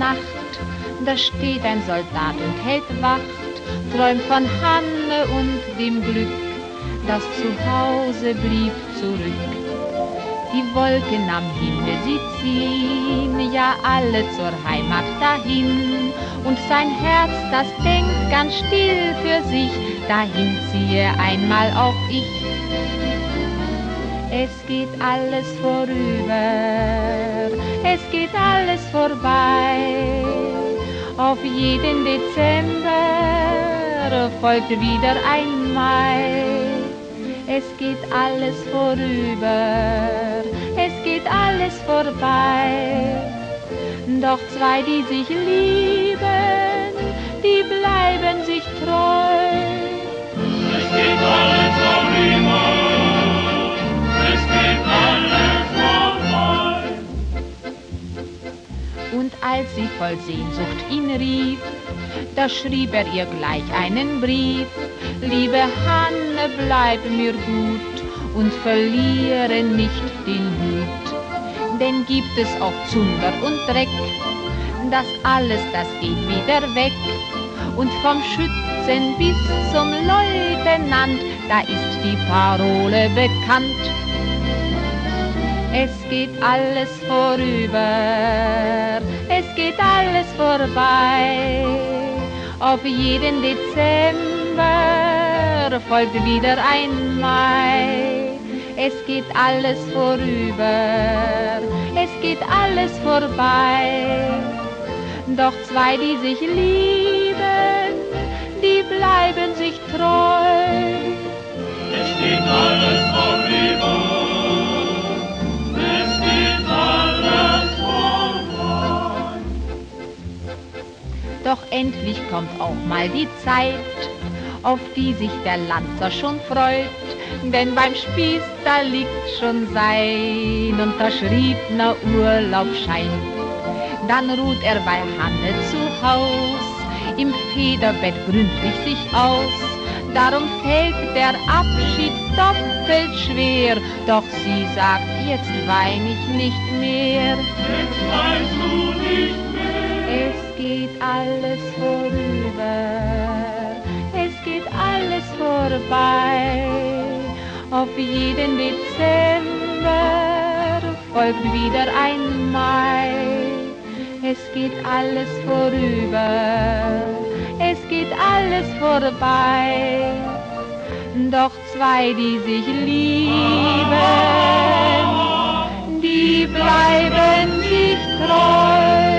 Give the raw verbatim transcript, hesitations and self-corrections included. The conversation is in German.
Nacht, da steht ein Soldat und hält Wacht, träumt von Hanne und dem Glück, das zu Hause blieb zurück. Die Wolken am Himmel, sie ziehen ja alle zur Heimat dahin, und sein Herz, das denkt ganz still für sich, dahin ziehe einmal auch ich. Es geht alles vorüber, es geht alles vorbei, auf jeden Dezember folgt wieder ein Mai. Es geht alles vorüber, es geht alles vorbei, doch zwei, die sich lieben, die bleiben sich treu. Es geht alles vorüber, es geht alles vorbei. Und als sie voll Sehnsucht ihn rief, da schrieb er ihr gleich einen Brief: Liebe Hanne, bleib mir gut und verliere nicht den Mut. Denn gibt es auch Zunder und Dreck, das alles, das geht wieder weg. Und vom Schützen bis zum Leutnant, da ist die Parole bekannt. Es geht alles vorüber, es geht alles vorbei, auf jeden Dezember folgt wieder ein Mai. Es geht alles vorüber, es geht alles vorbei, doch zwei, die sich lieben, die bleiben sich treu. Es geht alles vorüber, es geht alles vorbei. Doch endlich kommt auch mal die Zeit, auf die sich der Lanzer schon freut, denn beim Spieß, da liegt schon sein unterschriebener Urlaubsschein. Dann ruht er bei Hanne zu Haus, im Federbett gründlich sich aus. Darum fällt der Abschied doppelt schwer, doch sie sagt, jetzt wein ich nicht mehr. Jetzt weinst du nicht mehr. Es geht alles vorüber, es geht alles vorbei, auf jeden Dezember folgt wieder ein Mai. Es geht alles vorüber, es geht alles vorbei, doch zwei, die sich lieben, die bleiben sich treu.